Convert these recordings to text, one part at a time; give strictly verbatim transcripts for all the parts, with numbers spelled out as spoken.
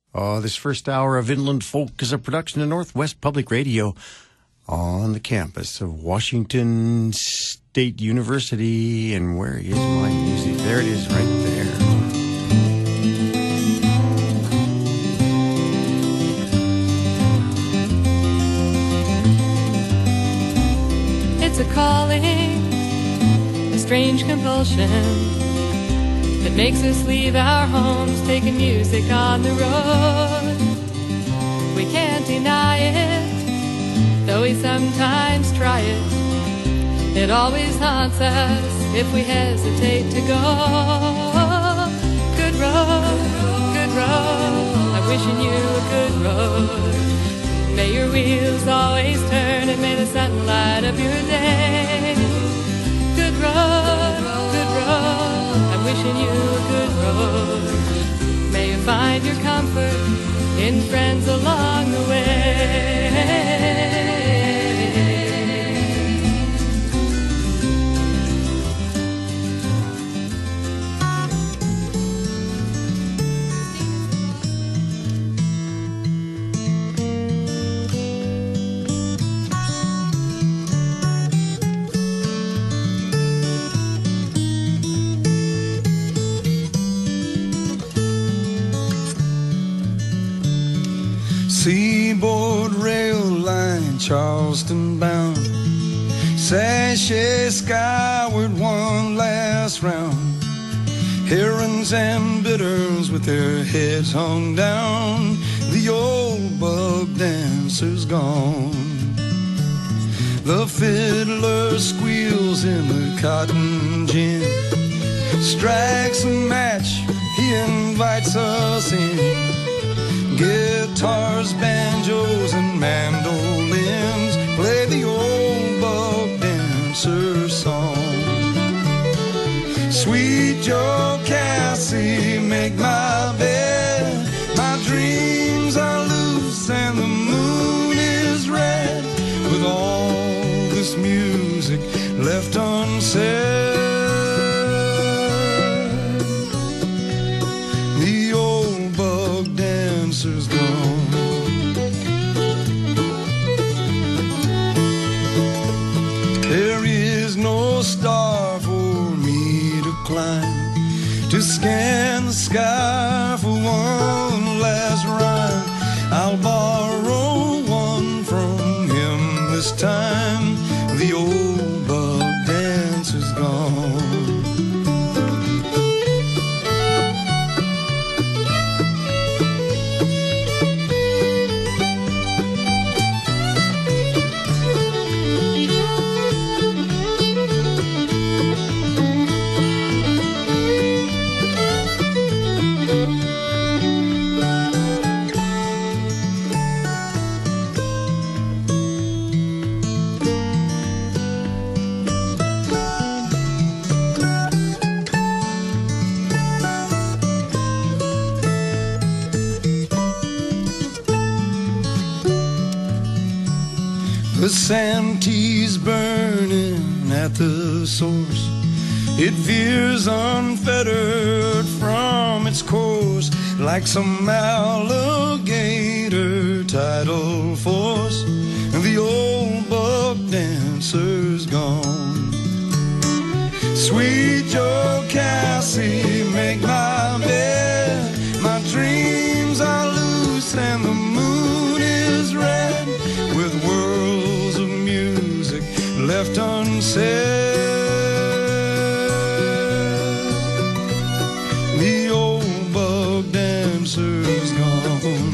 Oh, this first hour of Inland Folk is a production of Northwest Public Radio on the campus of Washington State University. And where is my music? There it is, right there. It's a calling, a strange compulsion that makes us leave our homes, taking music on the road. We can't deny it, though we sometimes try it. It always haunts us if we hesitate to go. Good road, good road, I'm wishing you a good road. May your wheels always turn and may the sun light up your day. Good road, good road, I'm wishing you a good road. May you find your comfort in friends along the way. Seaboard rail line, Charleston bound, sashay skyward one last round. Herons and bitters with their heads hung down, the old bug dancer's gone. The fiddler squeals in the cotton gin, strikes a match, he invites us in. Guitars, banjos, and mandolins play the old bug dancer song. Sweet Joe Cassie, make my bed. My dreams are loose and the moon is red. With all this music left unsaid, the old bug dancer's gone. There is no star for me to climb, to scan the sky for one last rhyme. I'll borrow one from him this time. The old bug dancer's gone. The Santee's burning at the source. It veers unfettered from its course, like some alligator tidal force. And the old bug dancer's gone. Sweet Joe Cassie, make my bed. My dreams are loose and the moon is red. With worlds of music left unsaid, the old bug dancer's gone.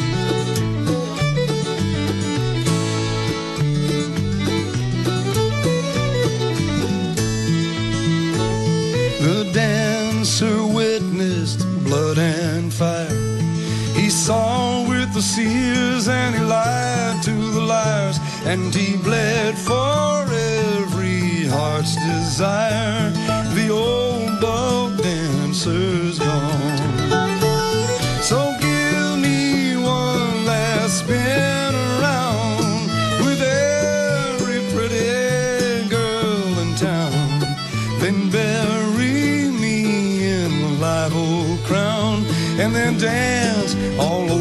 The dancer witnessed blood and fire. He saw with the seers and he lied to the liars, and he bled for every heart's desire. The old bug dancer's gone. So give me one last spin around with every pretty girl in town, then bury me in the live old crown, and then dance all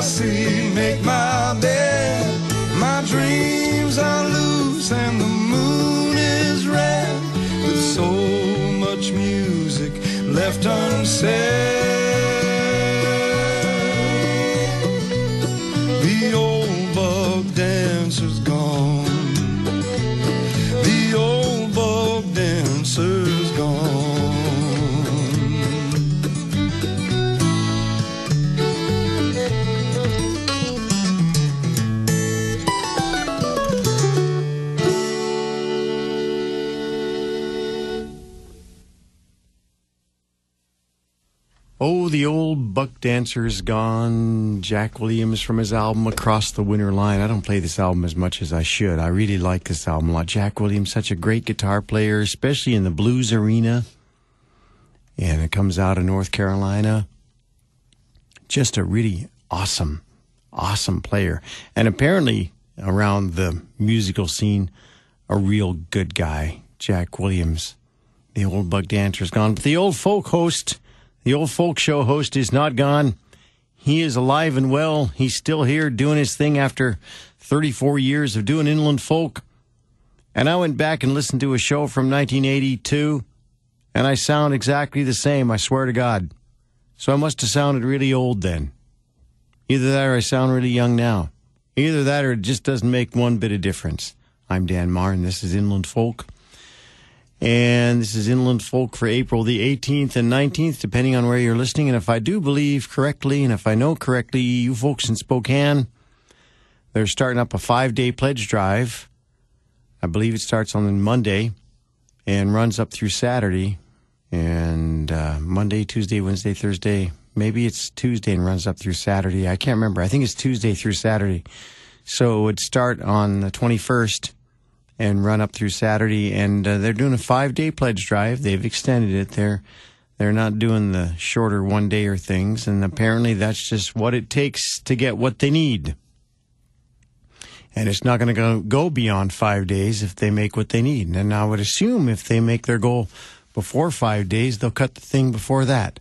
Cassie, make my bed. My dreams are loose and the moon is red, with so much music left unsaid. The old bug dancer's gone. The old bug dancer's gone. Oh, the old buck dancer's gone. Jack Williams from his album Across the Winter Line. I don't play this album as much as I should. I really like this album a lot. Jack Williams, such a great guitar player, especially in the blues arena. And it comes out of North Carolina. Just a really awesome, awesome player. And apparently, around the musical scene, a real good guy. Jack Williams. The old buck dancer's gone. But the old folk host... The old folk show host is not gone. He is alive and well. He's still here doing his thing after thirty-four years of doing inland folk. And I went back and listened to a show from nineteen eighty-two, and I sound exactly the same, I swear to God. So I must have sounded really old then. Either that or I sound really young now. Either that or it just doesn't make one bit of difference. I'm Dan Marr, and this is Inland Folk. And this is Inland Folk for April the eighteenth and nineteenth, depending on where you're listening. And if I do believe correctly, and if I know correctly, you folks in Spokane, they're starting up a five-day pledge drive. I believe it starts on Monday and runs up through Saturday. And uh, Monday, Tuesday, Wednesday, Thursday. Maybe it's Tuesday and runs up through Saturday. I can't remember. I think it's Tuesday through Saturday. So it would start on the twenty-first. And run up through Saturday, and uh, they're doing a five-day pledge drive. They've extended it. They're they're not doing the shorter one-dayer things, and apparently that's just what it takes to get what they need. And it's not going to go beyond five days if they make what they need. And I would assume if they make their goal before five days, they'll cut the thing before that.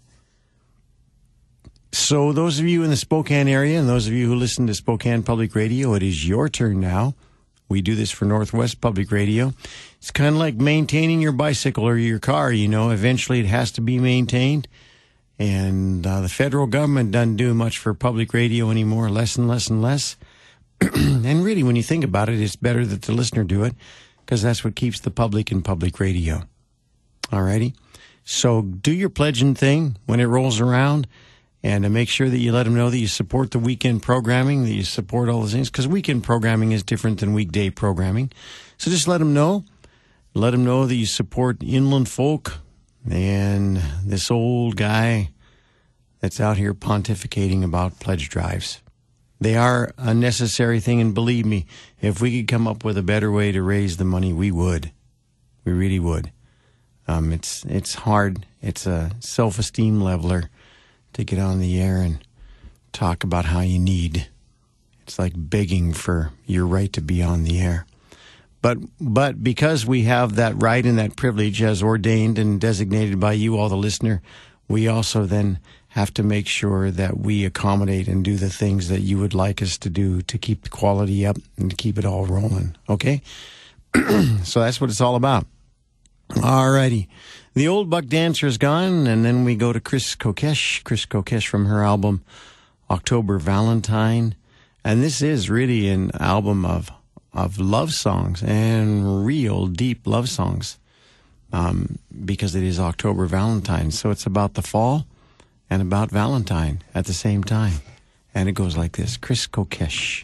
So those of you in the Spokane area and those of you who listen to Spokane Public Radio, it is your turn now. We do this for Northwest Public Radio. It's kind of like maintaining your bicycle or your car, you know. Eventually it has to be maintained. And uh, the federal government doesn't do much for public radio anymore, less and less and less. And really, when you think about it, it's better that the listener do it, because that's what keeps the public in public radio. All righty? So do your pledging thing when it rolls around. And to make sure that you let them know that you support the weekend programming, that you support all those things, because weekend programming is different than weekday programming. So just let them know. Let them know that you support Inland Folk and this old guy that's out here pontificating about pledge drives. They are a necessary thing, and believe me, if we could come up with a better way to raise the money, we would. We really would. Um, it's it's hard. It's a self-esteem leveler to get on the air and talk about how you need. It's like begging for your right to be on the air. But but because we have that right and that privilege as ordained and designated by you, all the listener, we also then have to make sure that we accommodate and do the things that you would like us to do to keep the quality up and to keep it all rolling. Okay? So that's what it's all about. All righty. The old buck dancer is gone, and then we go to Chris Kokesh. Chris Kokesh from her album October Valentine. And this is really an album of of love songs and real deep love songs, um, because it is October Valentine. So it's about the fall and about Valentine at the same time. And it goes like this. Chris Kokesh.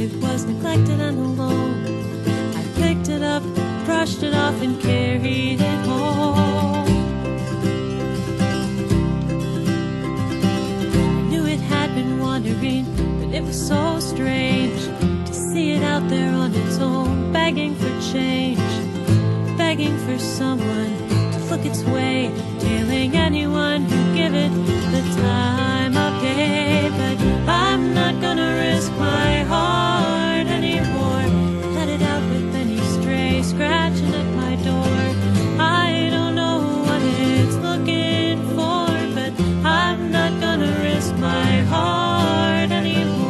it was neglected and alone. I picked it up, brushed it off, and carried it home. I knew it had been wandering, but it was so strange to see it out there on its own, begging for change, begging for someone to look its way, tailing anyone who give it the time of day. But I'm not gonna risk my heart anymore, let it out with any stray scratching at my door. I don't know what it's looking for, but I'm not gonna risk my heart anymore.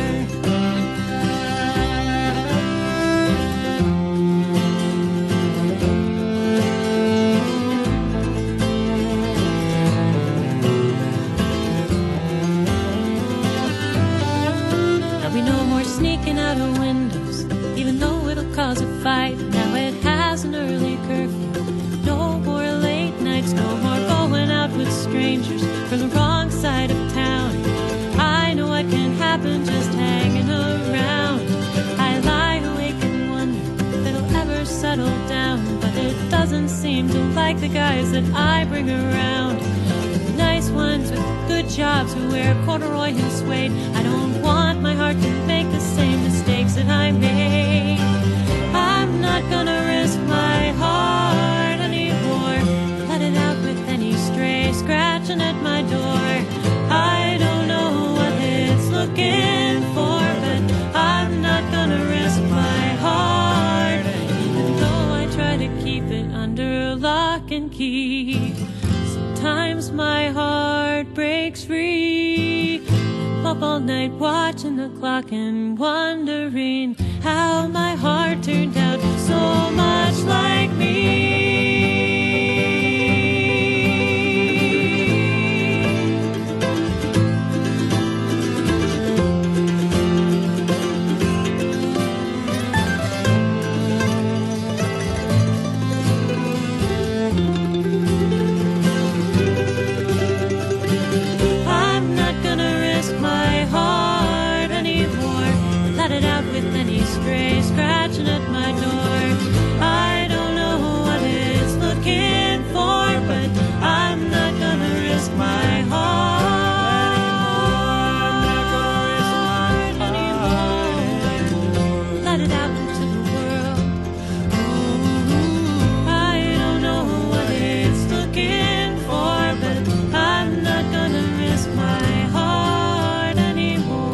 Sneaking out of windows, even though it'll cause a fight. Now it has an early curfew, no more late nights, no more going out with strangers from the wrong side of town. I know what can happen just hanging around. I lie awake and wonder if it'll ever settle down, but it doesn't seem to like the guys that I bring around. The nice ones with good jobs who wear corduroy and suede. I don't want my heart to make the same mistakes that I made. I'm not gonna risk my heart anymore, let it out with any stray scratching at my door. I don't know what it's looking for, but I'm not gonna risk my heart, even though I try to keep it under lock and key. Sometimes my heart breaks free. I'm up all night watching the clock and wondering how my heart turned out so much like me. Stray scratching at my door. I don't know what it's looking for, but I'm not gonna risk my heart anymore. Let it out into the world. I don't know what it's looking for, but I'm not gonna risk my heart anymore.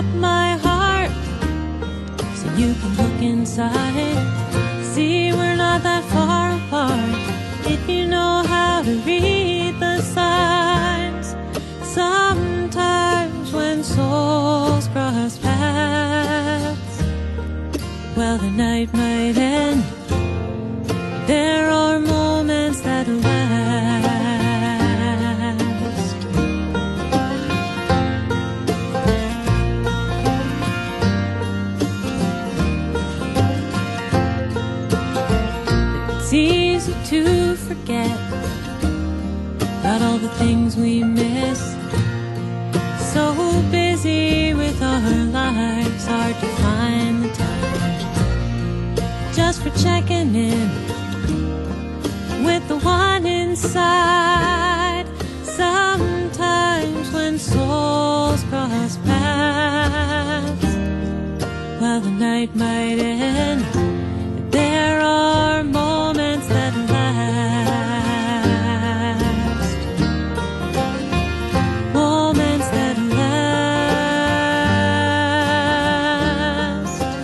up my heart so you can look inside. See, we're not that far apart if you know how to read the signs. Sometimes when souls cross paths, well, the night might end. There are moments that last. It's easy to forget about all the things we miss. So busy with our lives, hard to find the time just for checking in with the one inside. Sometimes when souls cross paths, well, the night might end. There are moments that last, moments that last.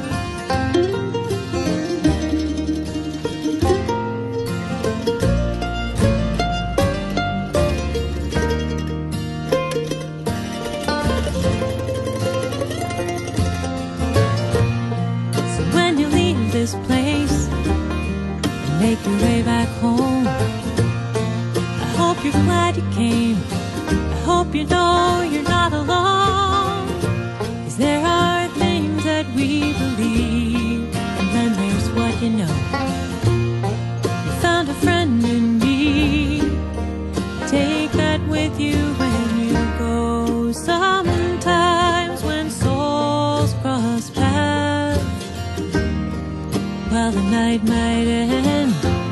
So when you leave this place and make your way back home, I hope you're glad you came. I hope you know you're not alone. 'Cause there are things that we believe, and then there's what you know. You found a friend in me. Take that with you when you go. Sometimes when souls cross paths, well, the night might end.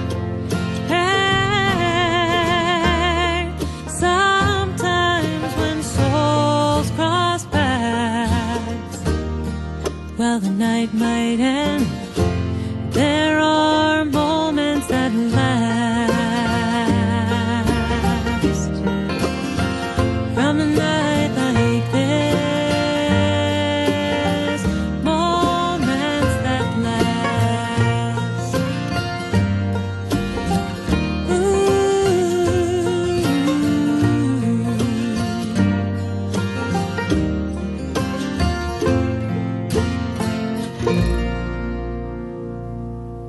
Hey, sometimes when souls cross paths, well, the night might end. There are moments that last from a night like this. Moments that last. Ooh.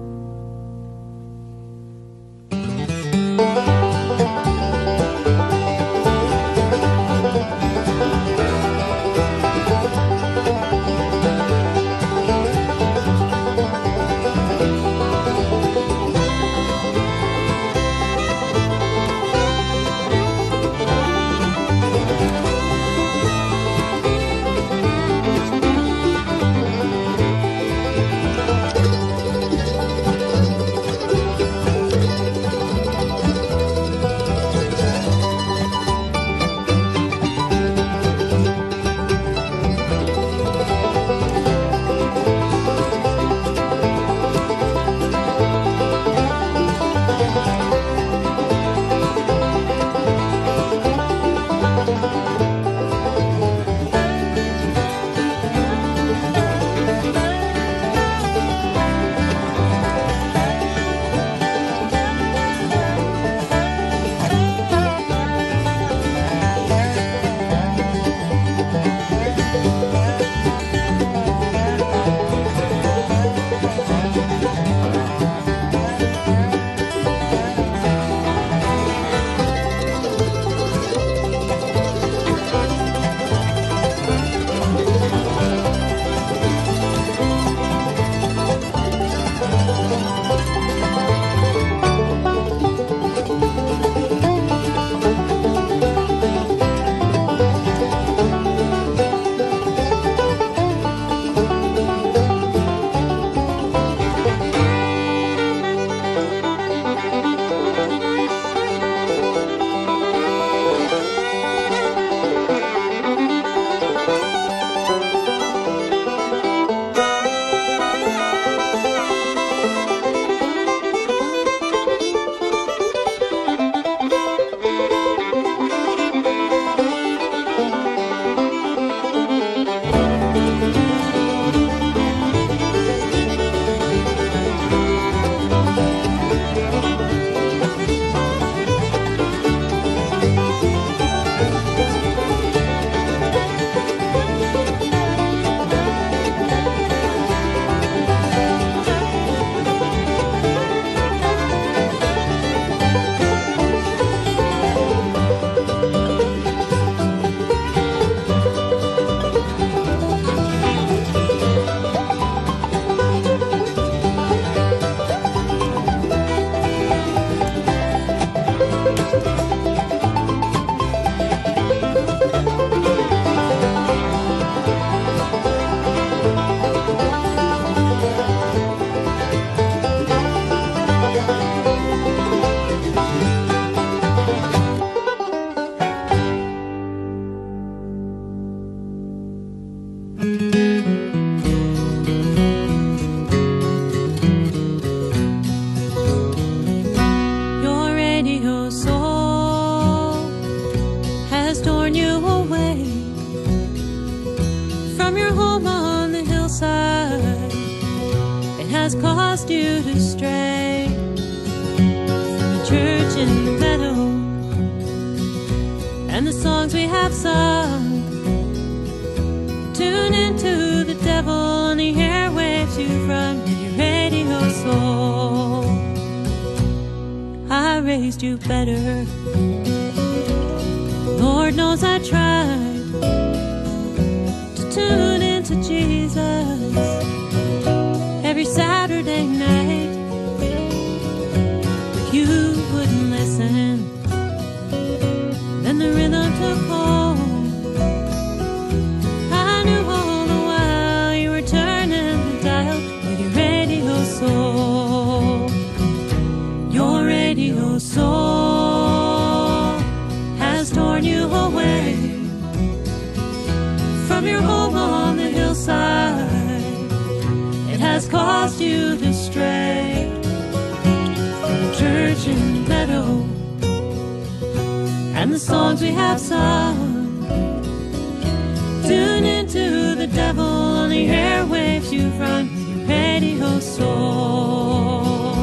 from your home on the hillside. It has caused you to stray from the church in the meadow and the songs we have sung. Tune into the devil on the airwaves you run with your radio soul. I raised you better. Lord knows I tried to tune into Jesus every Saturday night, but you wouldn't listen. Then the rhythm took hold. I knew all the while you were turning the dial with your radio soul. Your radio soul has torn you away from your home on the hillside. It has caused you to stray from the church in the meadow and the songs we have sung. Tune into the devil on the airwaves you've run with your radio soul.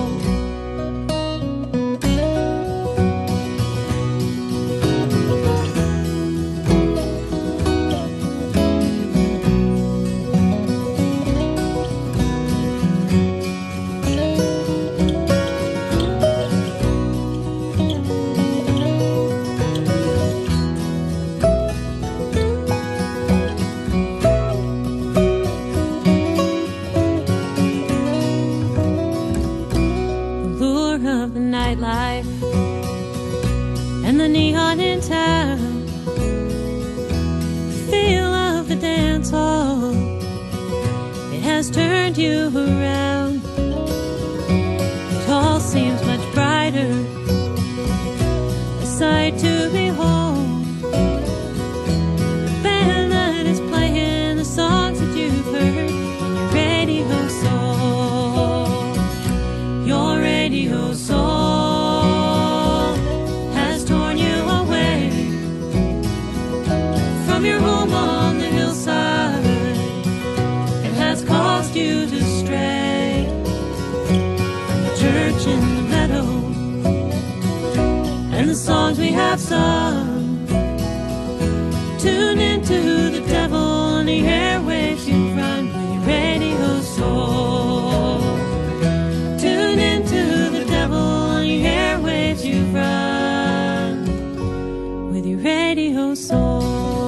Life and the neon in town, the feel of the dance hall, it has turned you around. It all seems much brighter, a sight to behold. The band that is playing the songs that you've heard on your radio soul. Your radio soul your home on the hillside. It has caused you to stray from the church in the meadow and the songs we have sung. Tune into the devil on the airwaves you run with your radio soul. Tune into the devil on the airwaves you run with your radio soul.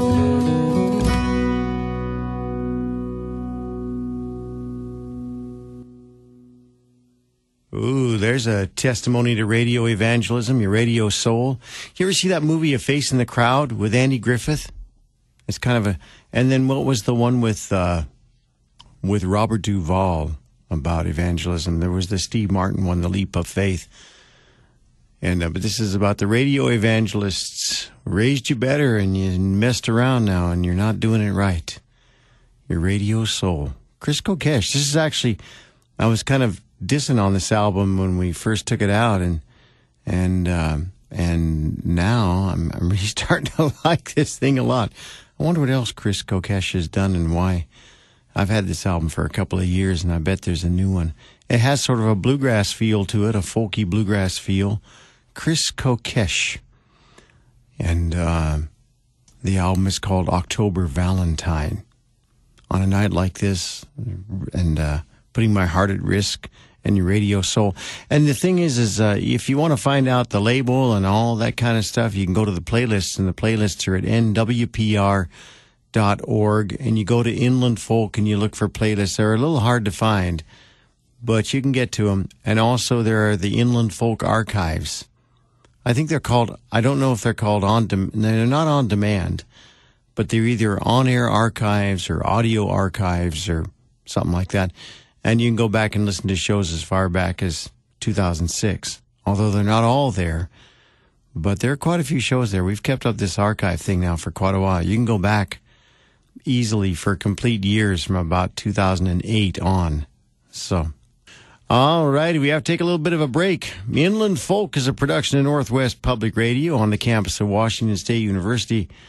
Ooh, there's a testimony to radio evangelism, your radio soul. You ever see that movie, A Face in the Crowd, with Andy Griffith? It's kind of a... And then what was the one with uh, with Robert Duvall about evangelism? There was the Steve Martin one, The Leap of Faith. And uh, but this is about the radio evangelists. Raised you better and you messed around now and you're not doing it right. Your radio soul. Chris Kokesh. This is actually... I was kind of dissing on this album when we first took it out, and and um, and now I'm, I'm really starting to like this thing a lot. I wonder what else Chris Kokesh has done and why. I've had this album for a couple of years, and I bet there's a new one. It has sort of a bluegrass feel to it, a folky bluegrass feel. Chris Kokesh, and uh, the album is called October Valentine. On a night like this, and uh, putting my heart at risk. And your radio soul. And the thing is, is uh, if you want to find out the label and all that kind of stuff, you can go to the playlists, and the playlists are at N W P R dot org, and you go to Inland Folk and you look for playlists. They're a little hard to find, but you can get to them. And also there are the Inland Folk archives. I think they're called, I don't know if they're called on, de- they're not on demand, but they're either on-air archives or audio archives or something like that. And you can go back and listen to shows as far back as two thousand six, although they're not all there. But there are quite a few shows there. We've kept up this archive thing now for quite a while. You can go back easily for complete years from about two thousand eight on. So, all right, we have to take a little bit of a break. Inland Folk is a production of Northwest Public Radio on the campus of Washington State University. Uh,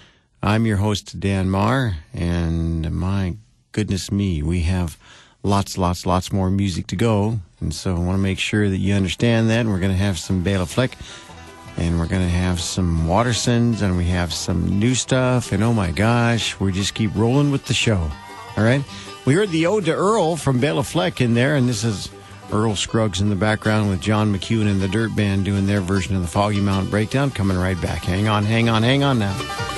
I'm your host, Dan Marr, and my goodness me, we have lots, lots, lots more music to go. And so I want to make sure that you understand that. And we're going to have some Bela Fleck, and we're going to have some Watersons, and we have some new stuff. And oh my gosh, we just keep rolling with the show. All right? We heard the Ode to Earl from Bela Fleck in there, and this is Earl Scruggs in the background with John McEwen and the Dirt Band doing their version of the Foggy Mountain Breakdown. Coming right back. Hang on, hang on, hang on now.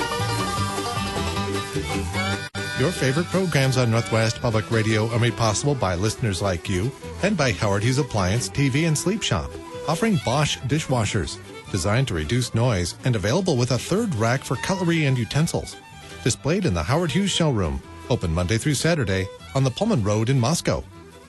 Your favorite programs on Northwest Public Radio are made possible by listeners like you and by Howard Hughes Appliance T V and Sleep Shop, offering Bosch dishwashers designed to reduce noise and available with a third rack for cutlery and utensils. Displayed in the Howard Hughes showroom, open Monday through Saturday on the Pullman Road in Moscow.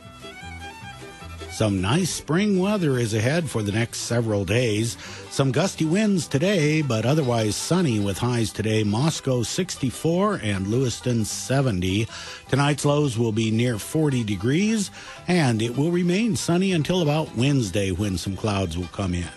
Some nice spring weather is ahead for the next several days. Some gusty winds today, but otherwise sunny with highs today. Moscow sixty-four and Lewiston seventy. Tonight's lows will be near forty degrees, and it will remain sunny until about Wednesday when some clouds will come in.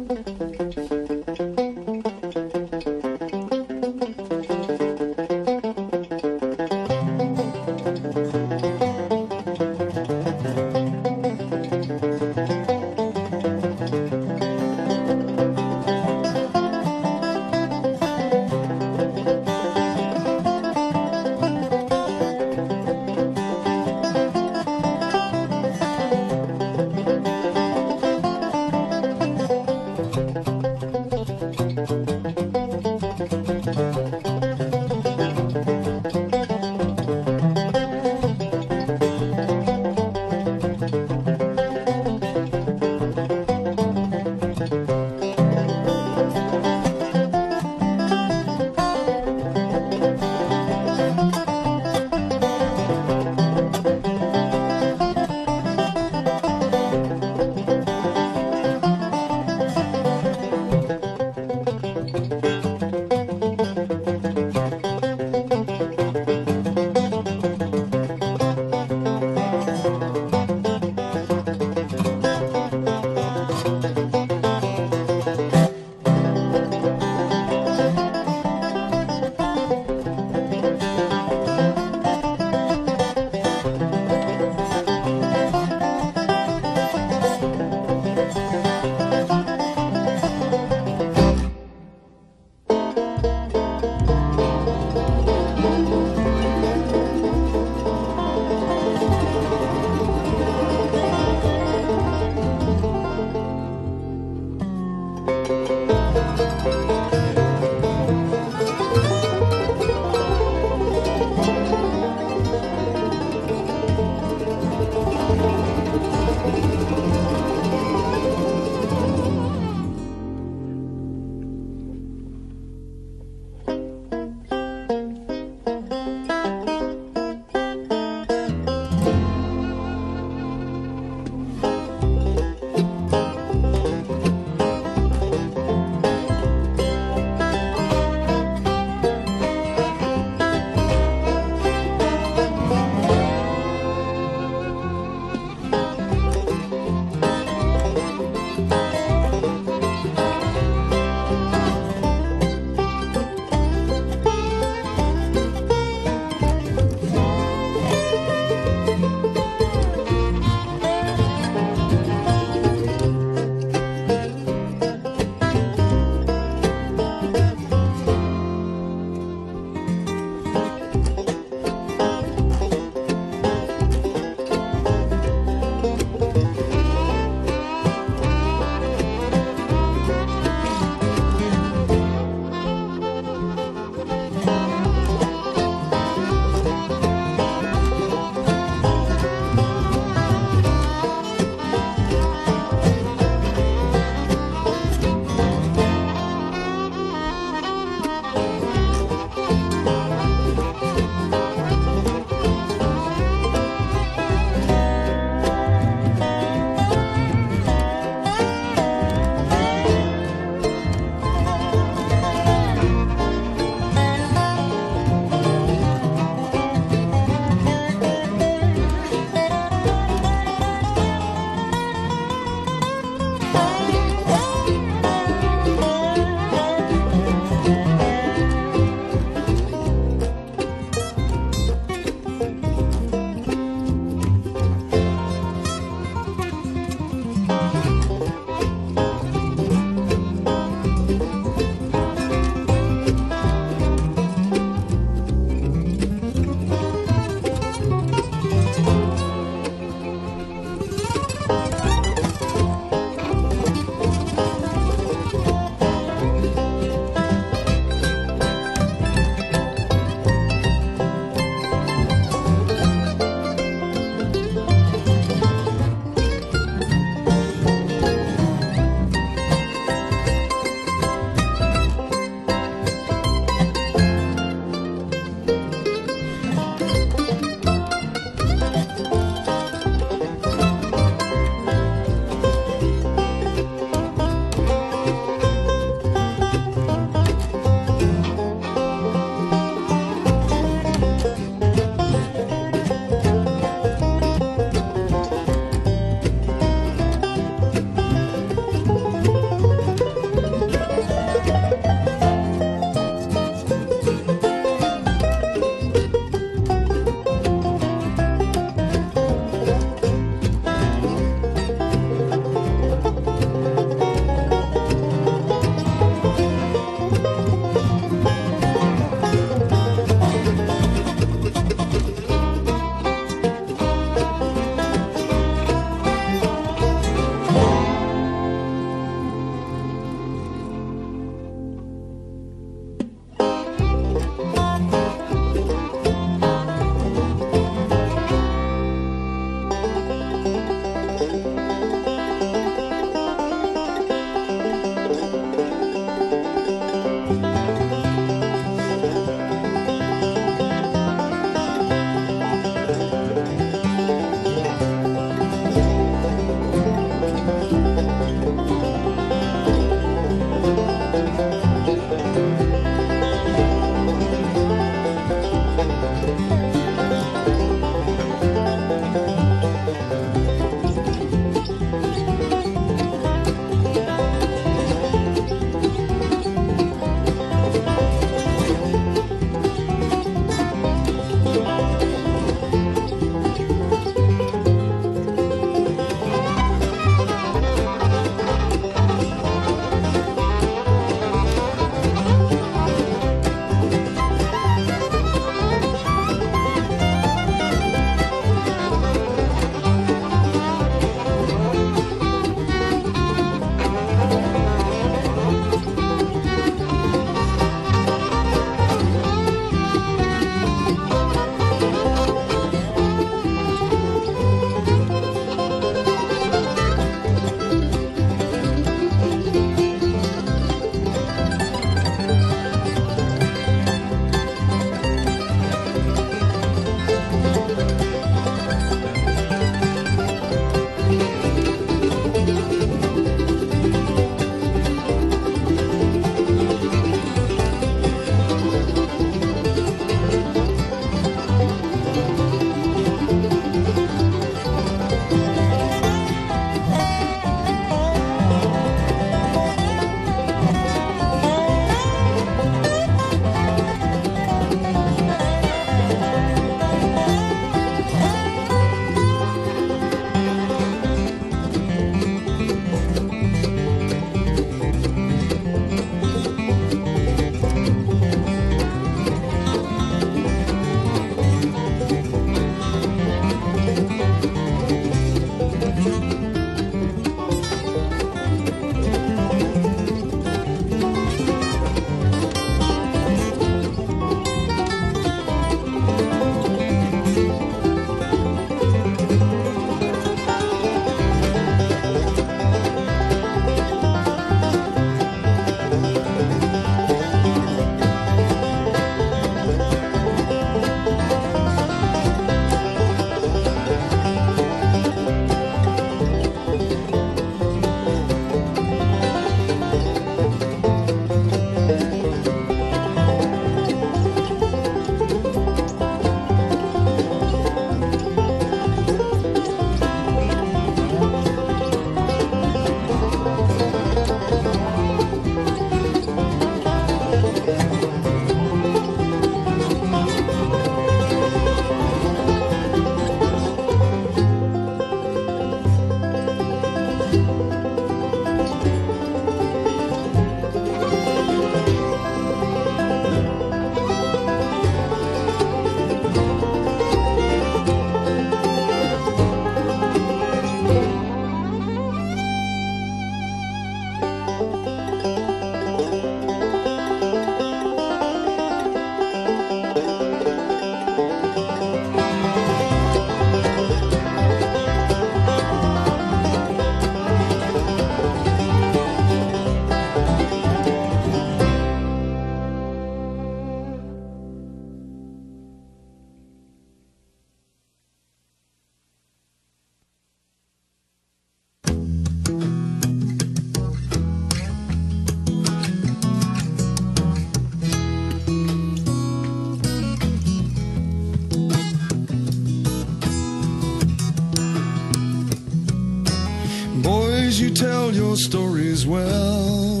Boys, you tell your stories well.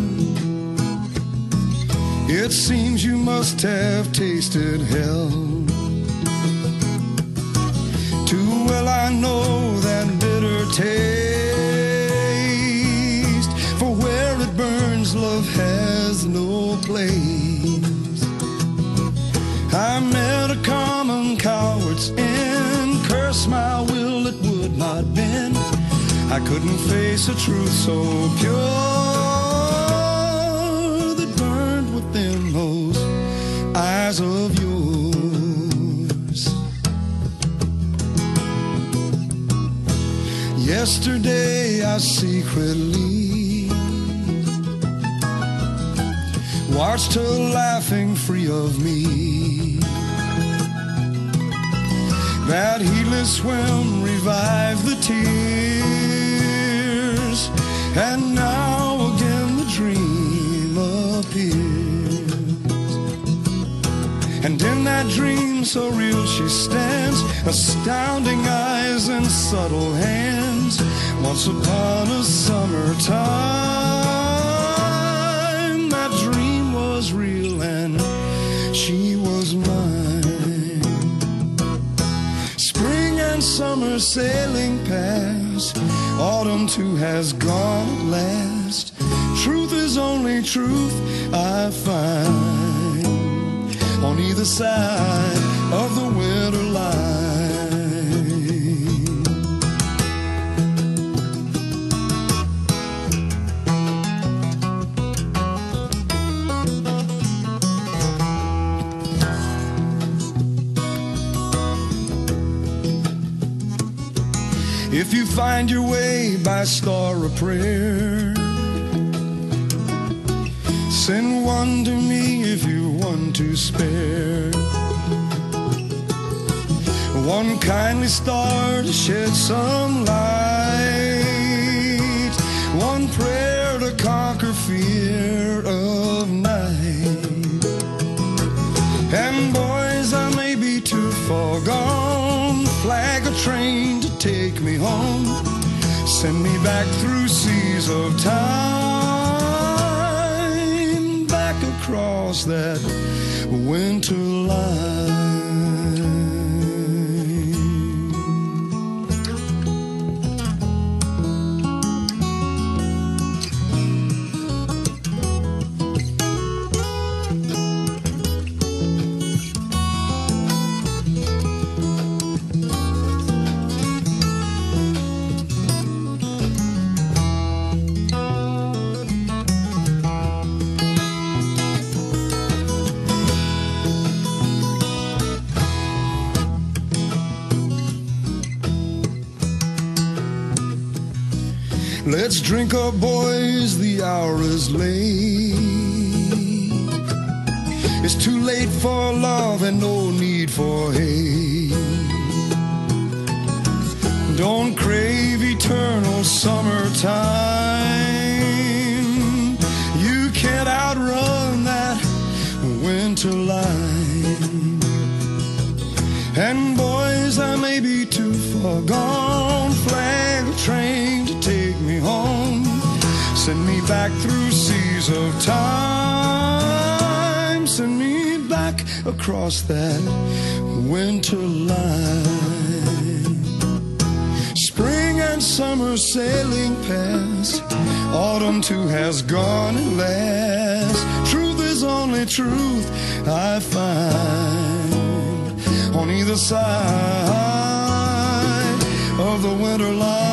It seems you must have tasted hell. Too well I know that bitter taste, for where it burns, love has no place. I met a common coward's end, curse my will, it would not bend. I couldn't face a truth so pure that burned within those eyes of yours. Yesterday I secretly watched her laughing free of me. That heedless whim revived the tears, and now again the dream appears. And in that dream so real she stands, astounding eyes and subtle hands. Once upon a summertime, that dream was real and she was mine. Spring and summer sailing past, autumn too has gone at last. Truth is only truth I find on either side of the winter line. If you find your way by star of prayer, send one to me if you want to spare. One kindly star to shed some light, one prayer to conquer fear of night. And boys, I may be too far gone, flag a train to take me home, send me back through seas of time, back across that winter line. Let's drink up, boys, the hour is late. It's too late for love and no need for hate. Don't crave eternal summertime. You can't outrun that winter line. And boys, I may be too far gone, flag a train to take me home, send me back through seas of time, send me back across that winter line. Spring and summer sailing past, autumn too has gone at last. Truth is only truth I find on either side of the winter line.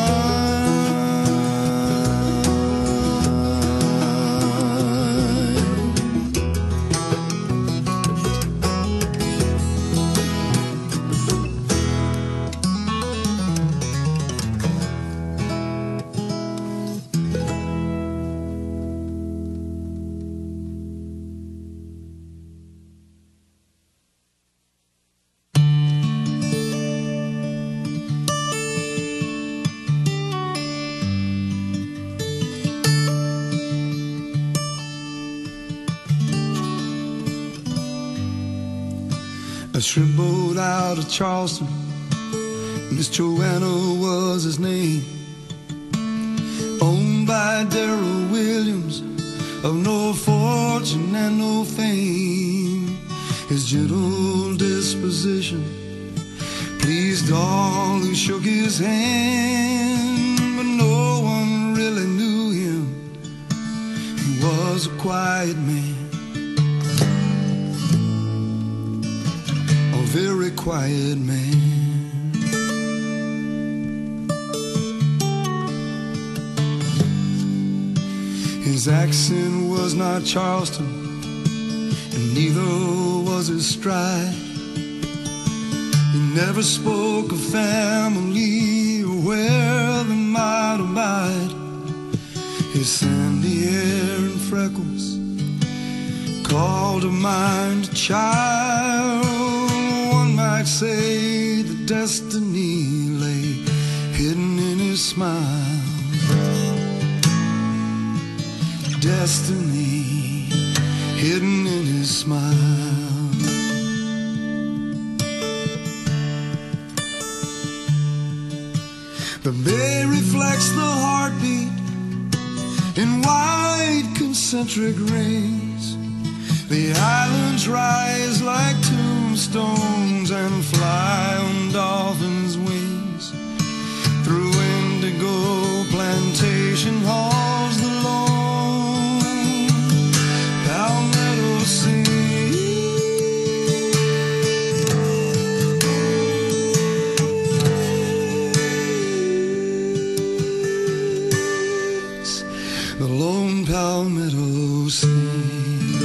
A shrimp boat out of Charleston, Miss Joanna was his name. my Darrell Williams, of no fortune and no fame. His gentle disposition pleased all who shook his hand, but no one really knew him. He was a quiet man, a very quiet man. His accent was not Charleston, and neither was his stride. He never spoke of family or where they might abide. His sandy hair and freckles called to mind a child. One might say that destiny lay hidden in his smile. Destiny hidden in his smile. The bay reflects the heartbeat in white concentric rings. The islands rise like tombstones and fly on dolphins' wings. Through indigo plantation halls, the lone palmetto sings. The lone palmetto sings.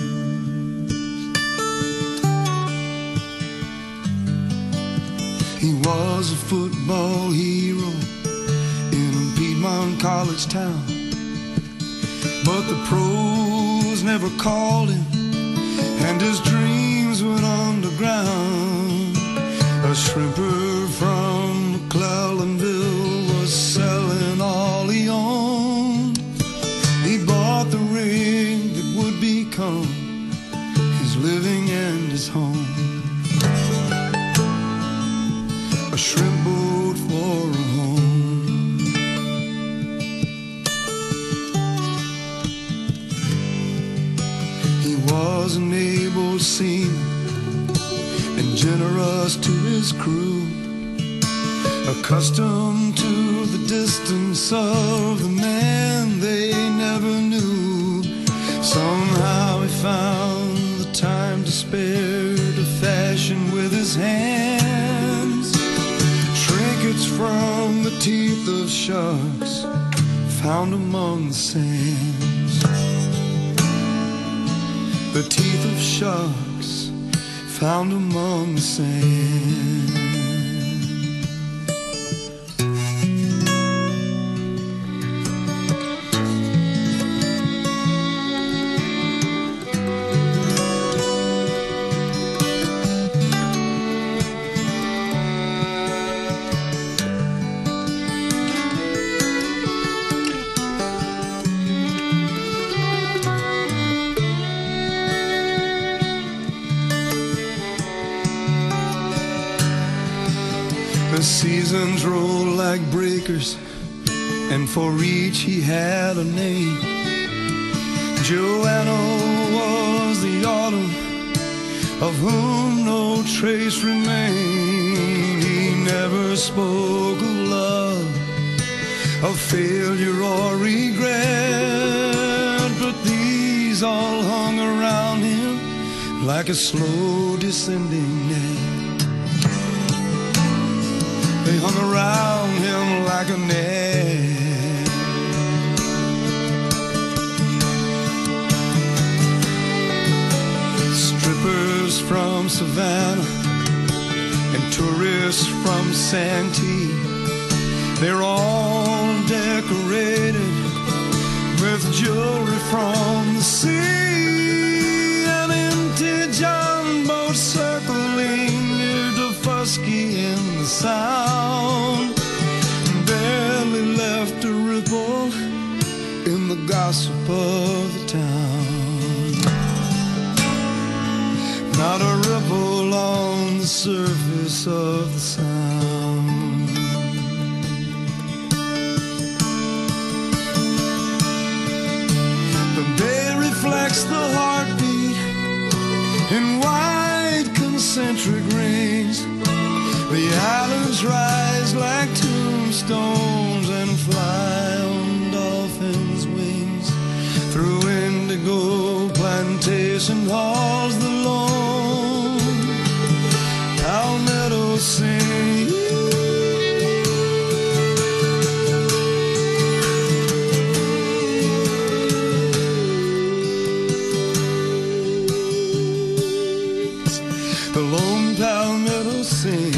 He was a football hero in a Piedmont college town, but the pros never called him, and his dreams went underground. A shrimper from McClellanville was selling all he owned. He bought the ring that would become his living and his home. A shrimp boat for a home. He was an able seaman and generous to his crew, accustomed to the distance of the man they never knew. Somehow he found the time to spare to fashion with his hands trinkets from the teeth of sharks found among the sands. The teeth of sharks found among the sands. The seasons roll like breakers, and for each he had a name. Joanna was the autumn, of whom no trace remained. He never spoke of love, of failure or regret, but these all hung around him like a slow descending net. They hung around him like a net. Strippers from Savannah and tourists from Santee, they're all decorated with jewelry from the sea. An empty John boat circling near Dufusky in the Sound barely left a ripple in the gossip of the town. Not a ripple on the surface of the Sound. makes the heartbeat in wide concentric rings. The islands rise like tombstones and fly on dolphins' wings. Through indigo plantation halls, the lone palmetto sing. The lone palmetto sings.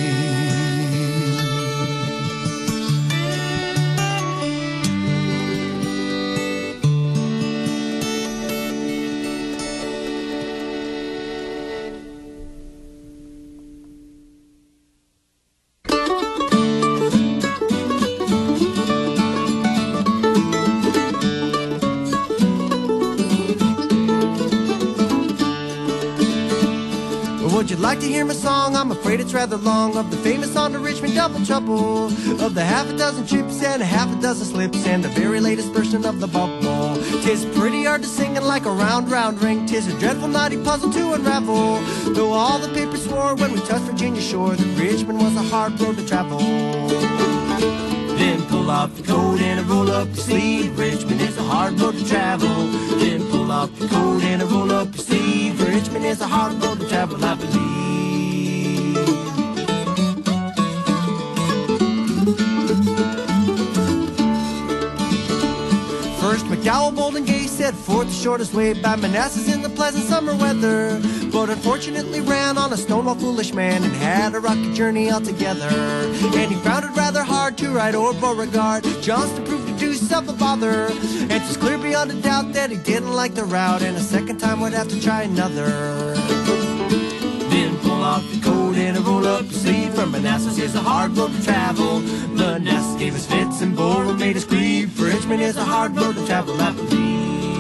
Would you like to hear my song? I'm afraid it's rather long. Of the famous song, the Richmond Double Trouble. Of the half a dozen trips and a half a dozen slips, and the very latest version of the bubble. Tis pretty hard to sing it like a round, round ring. Tis a dreadful knotty puzzle to unravel. Though all the papers swore when we touched Virginia shore that Richmond was a hard road to travel. Then pull off your coat and roll up your sleeve. Richmond is a hard road to travel. Then pull off your coat and roll up your sleeve. Richmond is a hard road to travel, I believe. First, McDowell, Bold and Gay set forth the shortest way by Manassas in the pleasant summer weather, but unfortunately ran on a Stonewall foolish man and had a rocky journey altogether. And he found it rather hard to ride over Beauregard. Johnston proved to do self a bother, and it's clear beyond a doubt that he didn't like the route, and a second time would have to try another. Then pull off your coat and roll up your sleeve. From Manassas is a hard road to travel. Manassas gave us fits and Bora made us grieve. Richmond is a hard road to travel, I believe.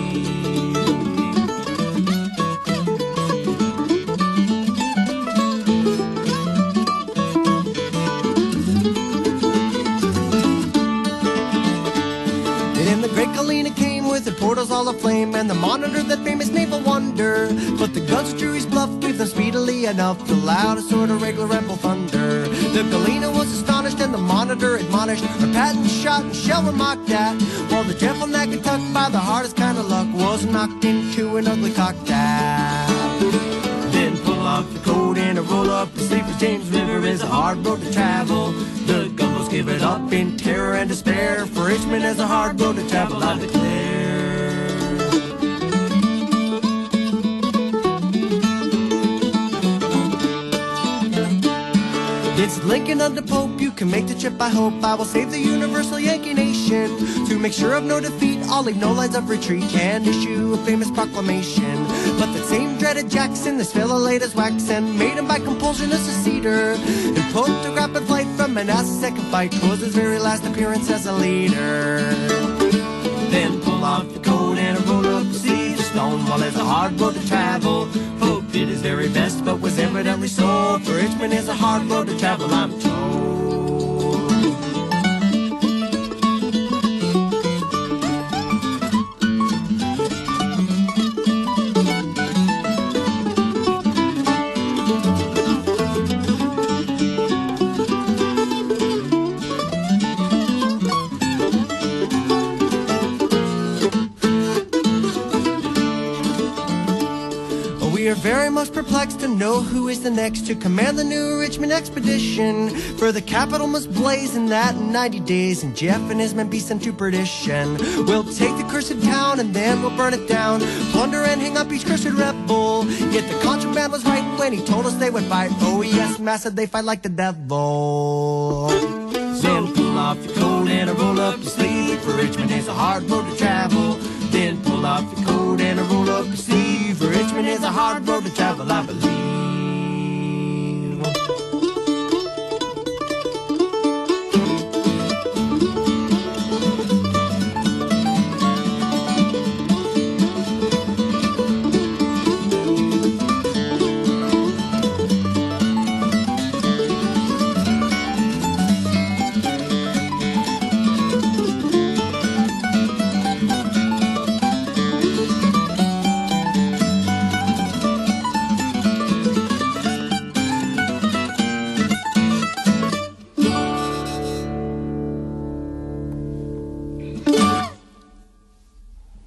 The portals all aflame and the Monitor, that famous naval wonder. But the guns of Drury's Bluff gave them speedily enough the loudest sort of regular rebel thunder. The Galena was astonished and the Monitor admonished. Her patent shot and shell were mocked at, while the dreadful Naugatuck, by the hardest kind of luck, was knocked into an ugly cocktail. Then pull off your coat and roll up your sleeve, for James River is a hard road to travel. The gunboats give it up in terror and despair, for Richmond is a hard road to travel, I declare. It's Lincoln under Pope, you can make the trip, I hope. I will save the universal Yankee nation. To make sure of no defeat, I'll leave no lines of retreat, and issue a famous proclamation. But that same dreaded Jackson, this fellow laid his wax, and made him by compulsion a seceder. And Pope took rapid flight from Manassas' second fight, 'twas his very last appearance as a leader. Then pull off your coat and roll up your sleeve. Stonewall is a hard road to travel. Pope did his very best, but was evidently so. For Richmond is a hard road to travel, I'm told. Very much perplexed to know who is the next to command the new Richmond expedition. For the capital must blaze in that in ninety days, and Jeff and his men be sent to perdition. We'll take the cursed town and then we'll burn it down, plunder and hang up each cursed rebel. Yet the contraband was right when he told us they would fight. Oh yes, massa, they fight like the devil. Then pull off your coat and roll up your sleeve, for Richmond is a hard road to travel. Then pull off your coat and roll up your sleeve, for Richmond is a hard road to travel, I believe.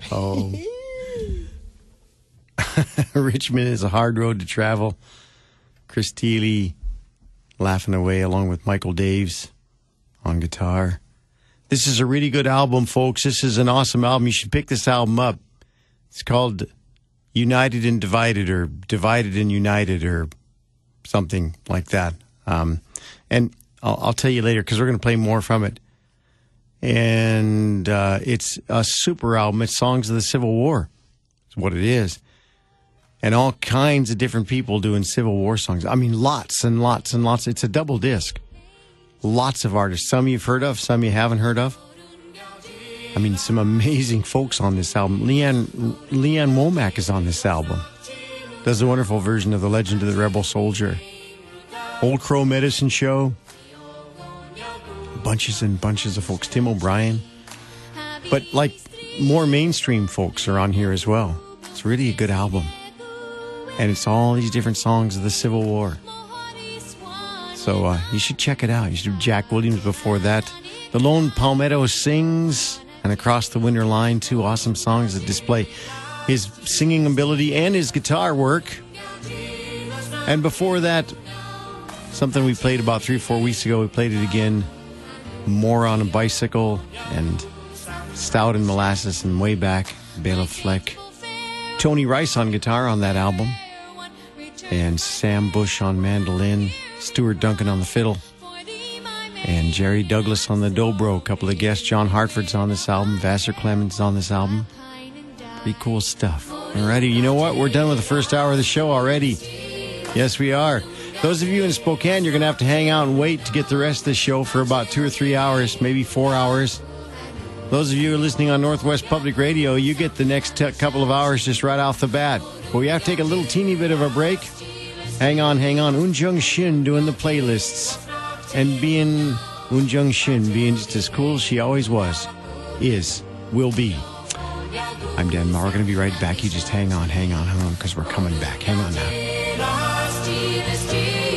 Oh. Richmond is a hard road to travel. Chris Thile laughing away along with Michael Daves on guitar. This is a really good album, folks. This is an awesome album. You should pick this album up. It's called United and Divided, or Divided and United, or something like that. Um, and I'll, I'll tell you later, because we're going to play more from it. And uh, it's a super album. It's songs of the Civil War. It's what it is. And all kinds of different people doing Civil War songs. I mean, lots and lots and lots. It's a double disc. Lots of artists. Some you've heard of, some you haven't heard of. I mean, some amazing folks on this album. Leanne, Leanne Womack is on this album. Does a wonderful version of The Legend of the Rebel Soldier. Old Crow Medicine Show. Bunches and bunches of folks. Tim O'Brien. But, like, more mainstream folks are on here as well. It's really a good album. And it's all these different songs of the Civil War. So uh, you should check it out. You should do Jack Williams before that. The Lone Palmetto Sings and Across the Winter Line, two awesome songs that display his singing ability and his guitar work. And before that, something we played about three or four weeks ago, we played it again. More on a Bicycle and Stout and Molasses and Way Back, Bela Fleck. Tony Rice on guitar on that album. And Sam Bush on mandolin. Stuart Duncan on the fiddle. And Jerry Douglas on the dobro. A couple of guests. John Hartford's on this album. Vassar Clemens on this album. Pretty cool stuff. Alrighty, you know what? We're done with the first hour of the show already. Yes, we are. Those of you in Spokane, you're going to have to hang out and wait to get the rest of the show for about two or three hours, maybe four hours. Those of you who are listening on Northwest Public Radio, you get the next t- couple of hours just right off the bat. But we have to take a little teeny bit of a break. Hang on, hang on. Un Jung Shin doing the playlists. And being Un Jung Shin, being just as cool as she always was, is, will be. I'm Dan Ma. We're going to be right back. You just hang on, hang on, hang on, because we're coming back. Hang on now.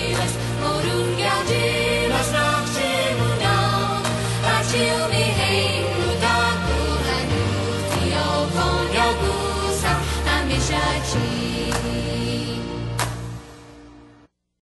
Till me, hey.